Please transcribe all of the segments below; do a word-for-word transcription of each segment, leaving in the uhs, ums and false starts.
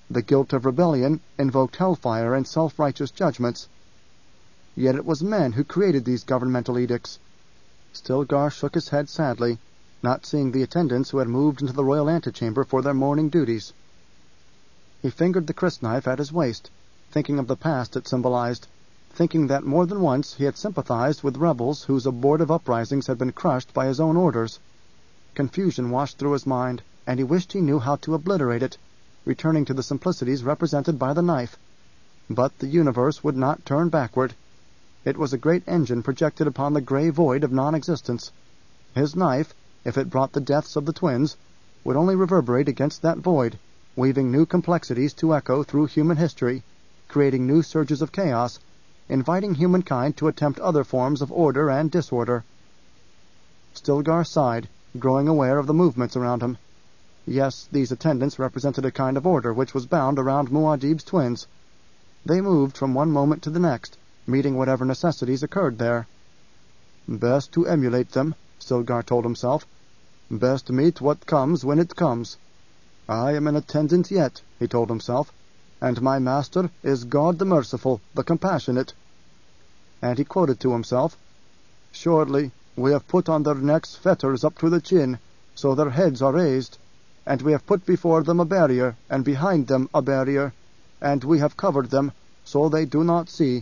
The guilt of rebellion invoked hellfire and self-righteous judgments. Yet it was men who created these governmental edicts. Stilgar shook his head sadly, not seeing the attendants who had moved into the royal antechamber for their morning duties. He fingered the crysknife at his waist, thinking of the past it symbolized, thinking that more than once he had sympathized with rebels whose abortive uprisings had been crushed by his own orders. Confusion washed through his mind, and he wished he knew how to obliterate it, returning to the simplicities represented by the knife. But the universe would not turn backward. It was a great engine projected upon the gray void of non-existence. His knife, if it brought the deaths of the twins, would only reverberate against that void, weaving new complexities to echo through human history, creating new surges of chaos, inviting humankind to attempt other forms of order and disorder. Stilgar sighed, growing aware of the movements around him. Yes, these attendants represented a kind of order which was bound around Muad'Dib's twins. They moved from one moment to the next, meeting whatever necessities occurred there. Best to emulate them, Stilgar told himself. Best meet what comes when it comes. I am an attendant yet, he told himself, and my master is God the Merciful, the Compassionate. And he quoted to himself, Surely we have put on their necks fetters up to the chin, so their heads are raised, and we have put before them a barrier, and behind them a barrier, and we have covered them, so they do not see.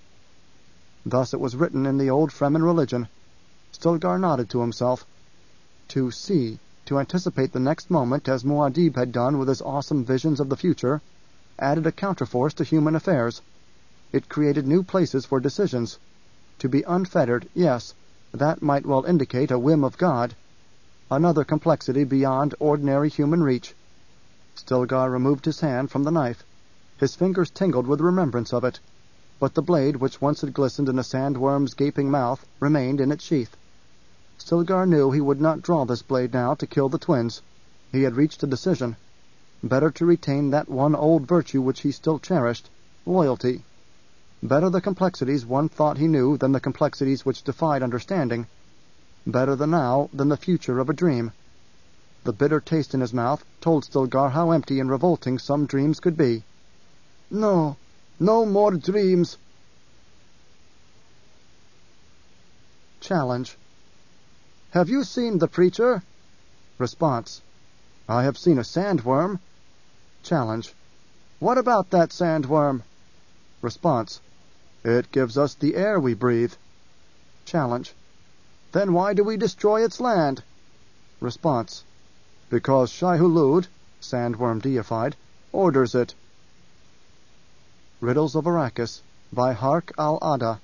Thus it was written in the old Fremen religion. Stilgar nodded to himself. To see, to anticipate the next moment as Muad'Dib had done with his awesome visions of the future, added a counterforce to human affairs. It created new places for decisions. To be unfettered, yes, that might well indicate a whim of God. Another complexity beyond ordinary human reach. Stilgar removed his hand from the knife. His fingers tingled with remembrance of it, but the blade which once had glistened in a sandworm's gaping mouth remained in its sheath. Stilgar knew he would not draw this blade now to kill the twins. He had reached a decision. Better to retain that one old virtue which he still cherished, loyalty. Better the complexities one thought he knew than the complexities which defied understanding. Better the now than the future of a dream. The bitter taste in his mouth told Stilgar how empty and revolting some dreams could be. No, no more dreams. Challenge. Have you seen the preacher? Response. I have seen a sandworm. Challenge. What about that sandworm? Response. It gives us the air we breathe. Challenge. Then why do we destroy its land? Response. Because Shai-Hulud, sandworm deified, orders it. Riddles of Arrakis by Hark al-Ada.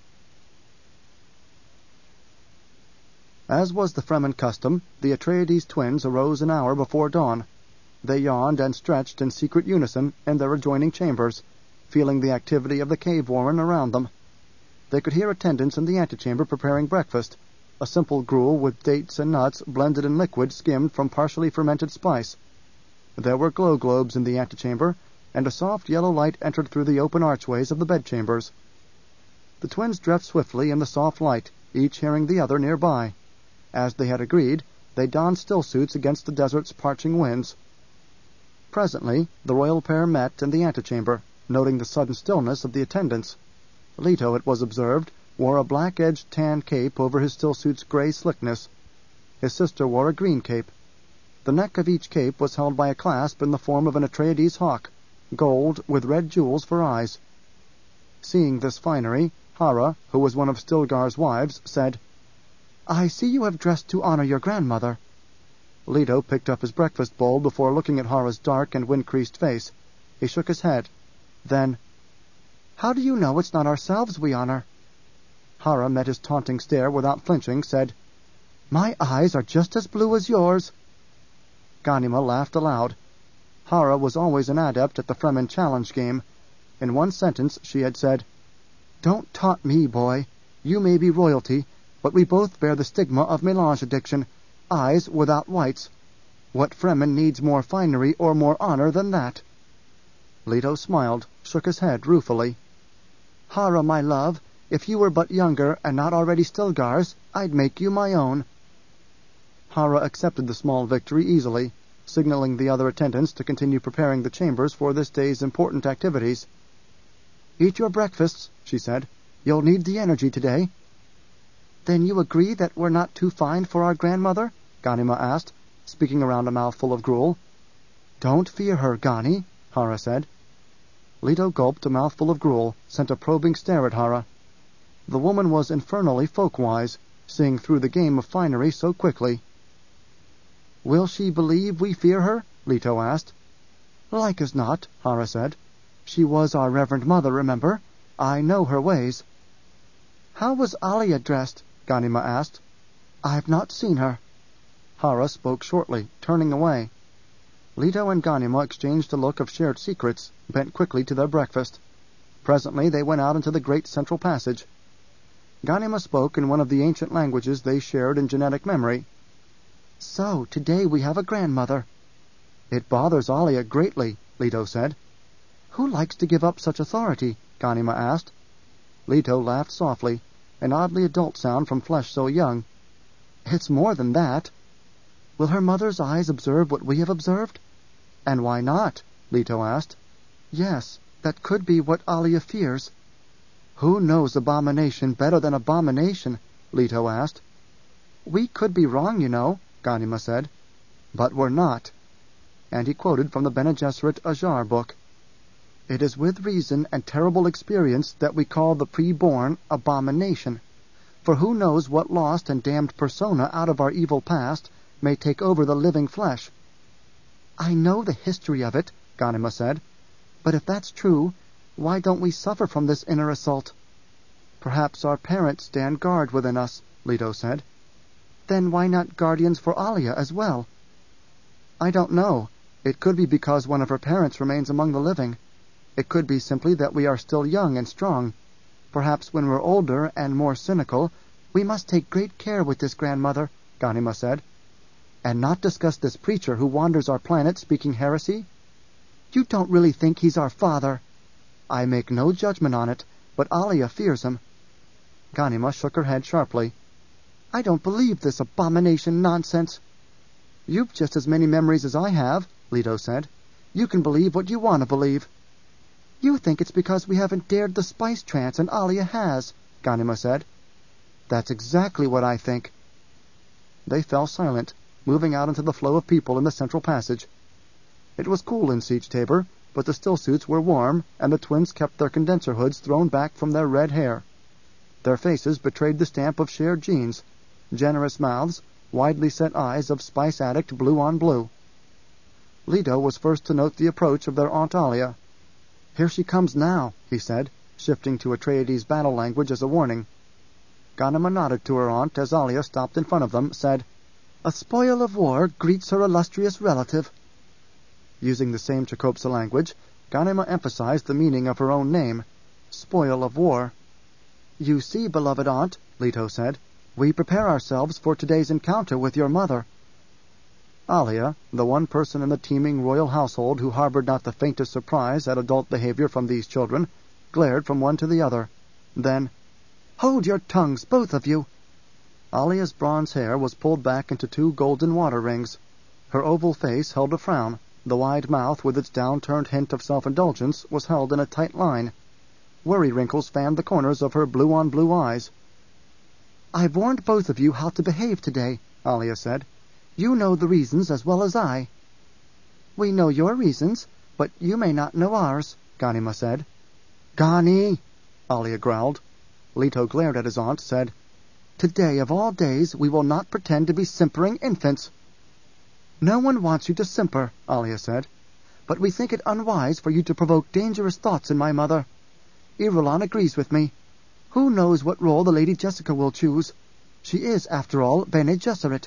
As was the Fremen custom, the Atreides twins arose an hour before dawn. They yawned and stretched in secret unison in their adjoining chambers, feeling the activity of the cave warren around them. They could hear attendants in the antechamber preparing breakfast, a simple gruel with dates and nuts blended in liquid skimmed from partially fermented spice. There were glow globes in the antechamber, and a soft yellow light entered through the open archways of the bedchambers. The twins dressed swiftly in the soft light, each hearing the other nearby. As they had agreed, they donned still-suits against the desert's parching winds. Presently, the royal pair met in the antechamber, noting the sudden stillness of the attendants. Leto, it was observed, wore a black-edged tan cape over his still-suit's gray slickness. His sister wore a green cape. The neck of each cape was held by a clasp in the form of an Atreides hawk, gold with red jewels for eyes. Seeing this finery, Hara, who was one of Stilgar's wives, said, I see you have dressed to honor your grandmother. Leto picked up his breakfast bowl before looking at Hara's dark and wind-creased face. He shook his head. Then, How do you know it's not ourselves we honor? Hara met his taunting stare without flinching, said, My eyes are just as blue as yours. Ghanima laughed aloud. Hara was always an adept at the Fremen challenge game. In one sentence she had said, Don't taunt me, boy. You may be royalty, but we both bear the stigma of melange addiction, eyes without whites. What Fremen needs more finery or more honor than that? Leto smiled, shook his head ruefully. Hara, my love, if you were but younger and not already Stilgar's, I'd make you my own. Hara accepted the small victory easily. signaling the other attendants to continue preparing the chambers for this day's important activities. "Eat your breakfasts," she said. "You'll need the energy today." "Then you agree that we're not too fine for our grandmother?" Ghanima asked, speaking around a mouthful of gruel. "Don't fear her, Ghani," Hara said. Leto gulped a mouthful of gruel, sent a probing stare at Hara. The woman was infernally folk-wise, seeing through the game of finery so quickly. "Will she believe we fear her?" Leto asked. "Like as not," Hara said. "She was our reverend mother, remember? I know her ways." "How was Alia dressed?" Ghanima asked. "I've not seen her." Hara spoke shortly, turning away. Leto and Ghanima exchanged a look of shared secrets, bent quickly to their breakfast. Presently they went out into the great central passage. Ghanima spoke in one of the ancient languages they shared in genetic memory. "So, today we have a grandmother." "It bothers Alia greatly," Leto said. "Who likes to give up such authority?" Ghanima asked. Leto laughed softly, an oddly adult sound from flesh so young. "It's more than that." "Will her mother's eyes observe what we have observed?" "And why not?" Leto asked. "Yes, that could be what Alia fears." "Who knows abomination better than abomination?" Leto asked. "We could be wrong, you know," Ghanima said. "But we're not." And he quoted from the Bene Gesserit Ajar book. "It is with reason and terrible experience that we call the pre-born abomination. For who knows what lost and damned persona out of our evil past may take over the living flesh." "I know the history of it," Ghanima said. "But if that's true, why don't we suffer from this inner assault?" "Perhaps our parents stand guard within us," Leto said. "Then why not guardians for Alia as well?" "I don't know. It could be because one of her parents remains among the living. It could be simply that we are still young and strong. Perhaps when we're older and more cynical—" "We must take great care with this grandmother," Ghanima said. "And not discuss this preacher who wanders our planet speaking heresy?" "You don't really think he's our father?" "I make no judgment on it, but Alia fears him." Ghanima shook her head sharply. "I don't believe this abomination nonsense." "You've just as many memories as I have," Leto said. "You can believe what you want to believe." "You think it's because we haven't dared the spice trance and Alia has," Ghanima said. "That's exactly what I think." They fell silent, moving out into the flow of people in the central passage. It was cool in Siege Tabor, but the stillsuits were warm, and the twins kept their condenser hoods thrown back from their red hair. Their faces betrayed the stamp of shared genes, generous mouths, widely set eyes of spice-addict blue on blue. Leto was first to note the approach of their Aunt Alia. "Here she comes now," he said, shifting to Atreides' battle language as a warning. Ghanima nodded to her aunt as Alia stopped in front of them, said, "A spoil of war greets her illustrious relative." Using the same Chakopsa language, Ghanima emphasized the meaning of her own name, spoil of war. "You see, beloved aunt," Leto said, "we prepare ourselves for today's encounter with your mother." Alia, the one person in the teeming royal household who harbored not the faintest surprise at adult behavior from these children, glared from one to the other. Then, "Hold your tongues, both of you!" Alia's bronze hair was pulled back into two golden water rings. Her oval face held a frown. The wide mouth, with its down-turned hint of self-indulgence, was held in a tight line. Worry wrinkles fanned the corners of her blue-on-blue eyes. "I've warned both of you how to behave today," Alia said. "You know the reasons as well as I." "We know your reasons, but you may not know ours," Ghanima said. "Ghani!" Alia growled. Leto glared at his aunt, said, "Today of all days we will not pretend to be simpering infants." "No one wants you to simper," Alia said, "but we think it unwise for you to provoke dangerous thoughts in my mother. Irulan agrees with me. Who knows what role the Lady Jessica will choose? She is, after all, Bene Gesserit."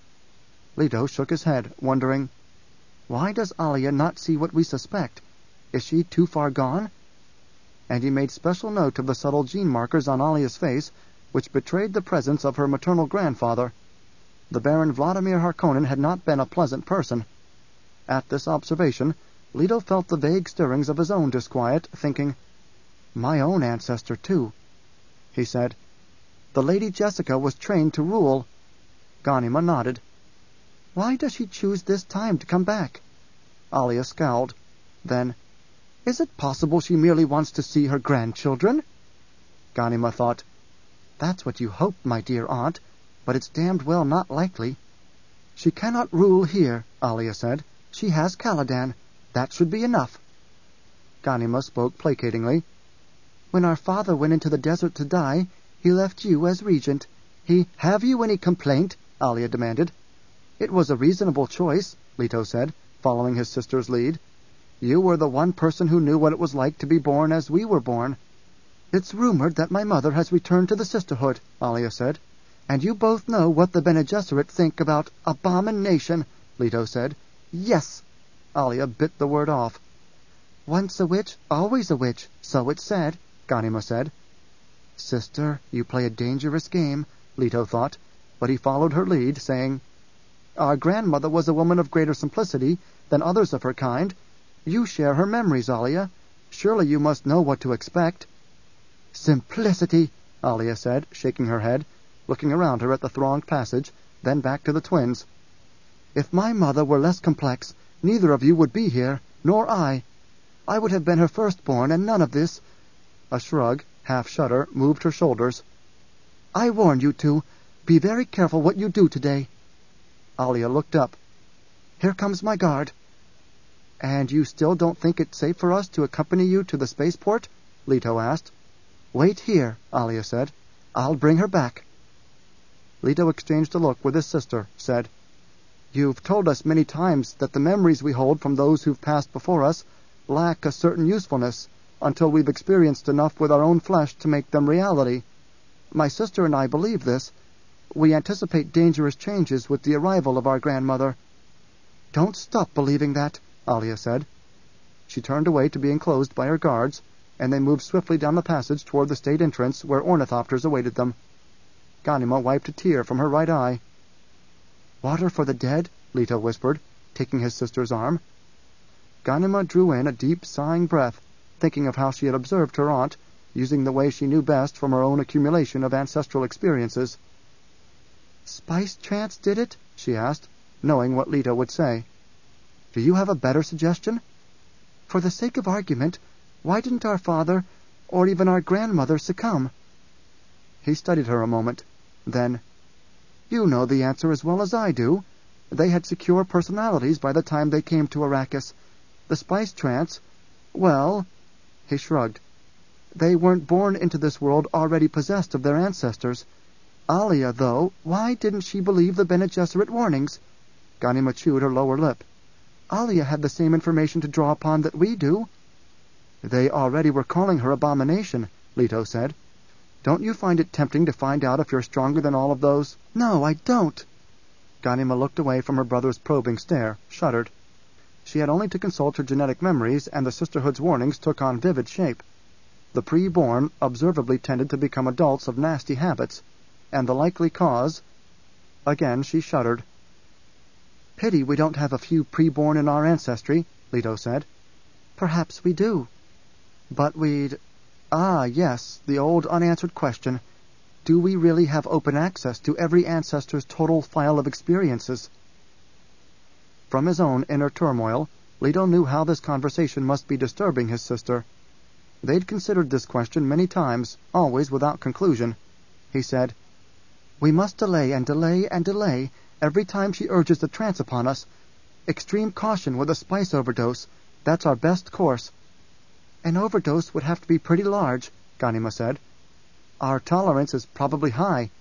Leto shook his head, wondering, why does Alia not see what we suspect? Is she too far gone? And he made special note of the subtle gene markers on Alia's face, which betrayed the presence of her maternal grandfather. The Baron Vladimir Harkonnen had not been a pleasant person. At this observation, Leto felt the vague stirrings of his own disquiet, thinking, "My own ancestor, too." He said, "The Lady Jessica was trained to rule." Ghanima nodded. Why does she choose this time to come back? Alia scowled. Then, is it possible she merely wants to see her grandchildren? Ghanima thought, that's what you hope, my dear aunt, but it's damned well not likely. She cannot rule here, Alia said. She has Caladan. That should be enough. Ghanima spoke placatingly. When our father went into the desert to die, he left you as regent. He... Have you any complaint? Alia demanded. It was a reasonable choice, Leto said, following his sister's lead. You were the one person who knew what it was like to be born as we were born. It's rumored that my mother has returned to the sisterhood, Alia said. And you both know what the Bene Gesserit think about abomination, Leto said. Yes. Alia bit the word off. Once a witch, always a witch, so it's said, Ghanima said. Sister, you play a dangerous game, Leto thought, but he followed her lead, saying, Our grandmother was a woman of greater simplicity than others of her kind. You share her memories, Alia. Surely you must know what to expect. Simplicity, Alia said, shaking her head, looking around her at the thronged passage, then back to the twins. If my mother were less complex, neither of you would be here, nor I. I would have been her firstborn, and none of this. A shrug, half-shudder, moved her shoulders. I warn you two, be very careful what you do today. Alia looked up. Here comes my guard. And you still don't think it's safe for us to accompany you to the spaceport? Leto asked. Wait here, Alia said. I'll bring her back. Leto exchanged a look with his sister, said, You've told us many times that the memories we hold from those who've passed before us lack a certain usefulness until we've experienced enough with our own flesh to make them reality. My sister and I believe this. We anticipate dangerous changes with the arrival of our grandmother. Don't stop believing that, Alia said. She turned away to be enclosed by her guards, and they moved swiftly down the passage toward the state entrance where ornithopters awaited them. Ghanima wiped a tear from her right eye. Water for the dead, Leto whispered, taking his sister's arm. Ghanima drew in a deep, sighing breath, thinking of how she had observed her aunt, using the way she knew best from her own accumulation of ancestral experiences. Spice trance did it? She asked, knowing what Leto would say. Do you have a better suggestion? For the sake of argument, why didn't our father, or even our grandmother, succumb? He studied her a moment. Then, You know the answer as well as I do. They had secure personalities by the time they came to Arrakis. The spice trance, well... He shrugged. They weren't born into this world already possessed of their ancestors. Alia, though, why didn't she believe the Bene Gesserit warnings? Ghanima chewed her lower lip. Alia had the same information to draw upon that we do. They already were calling her abomination, Leto said. Don't you find it tempting to find out if you're stronger than all of those? No, I don't. Ghanima looked away from her brother's probing stare, shuddered. She had only to consult her genetic memories, and the sisterhood's warnings took on vivid shape. The pre-born observably tended to become adults of nasty habits, and the likely cause... Again she shuddered. Pity we don't have a few pre-born in our ancestry, Leto said. Perhaps we do. But we'd... Ah, yes, the old unanswered question. Do we really have open access to every ancestor's total file of experiences? From his own inner turmoil, Leto knew how this conversation must be disturbing his sister. They'd considered this question many times, always without conclusion. He said, We must delay and delay and delay every time she urges the trance upon us. Extreme caution with a spice overdose. That's our best course. An overdose would have to be pretty large, Ghanima said. Our tolerance is probably high,